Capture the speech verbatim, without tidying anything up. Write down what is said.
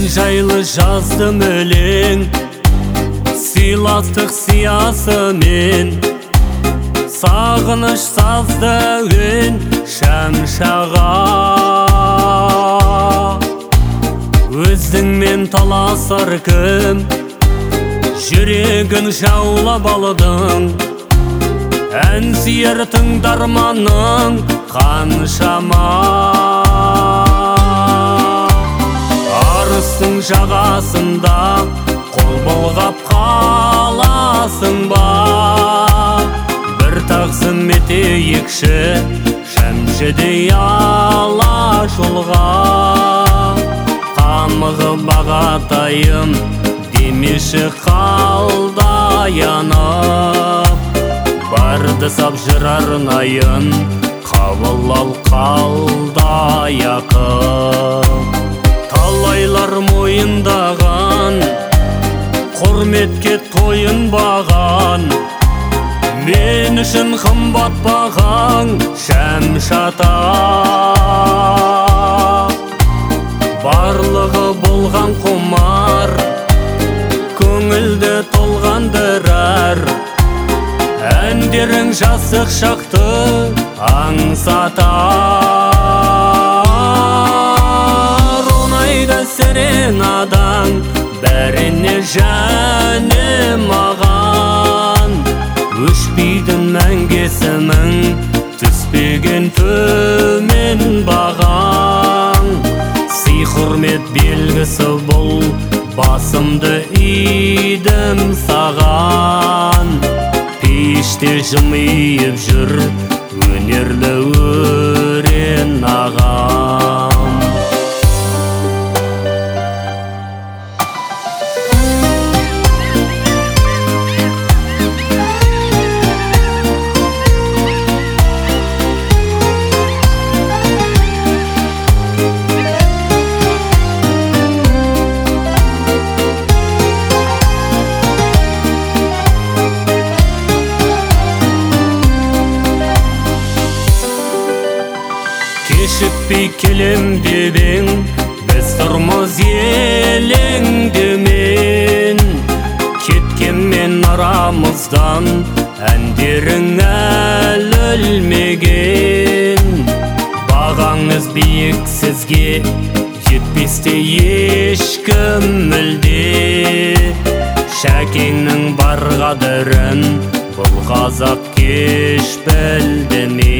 жайлы жаздым өлең, сыйластық сиясымен, сағыныш сазды үн шәмшаға. Өзіңмен таласар кім, жүрегін жаулап алдың, ән сүйер тыңдарманың қаншама. Арыстың жағасында қол бұлғап қаласың ба, бір тағзым етейікші шәмшідей ала жолға. Қамығы бағатайым демеші қалдай анып, барды сап жыр арнайын қабыл ал қалдай ақып. Талайлар мойындаған, құрметке тойынбаған, мен үшін қымбат бағаң шәмшата. Барлығы болған құмар, көңілді толғандырар, әндерің жасық шақты аңсатар. Онайда серенадаң бәріне жәнім аған, өшпейдің мәңгесімің түспеген төмен бағаң. Сый құрмет белгісі бұл, басымды идім саған. Пеште жымиып жүр өнерлі өрен ағам. Кешікпей келем дебең, біз тұрмыз елеңдемен. Кеткенмен арамыздан әндерің әлі өлмеген. Бағаңыз биік сізге жетпесте ешкім мүлде. Шәкеңнің бар қадірін бұл қазақ кеш білді ме?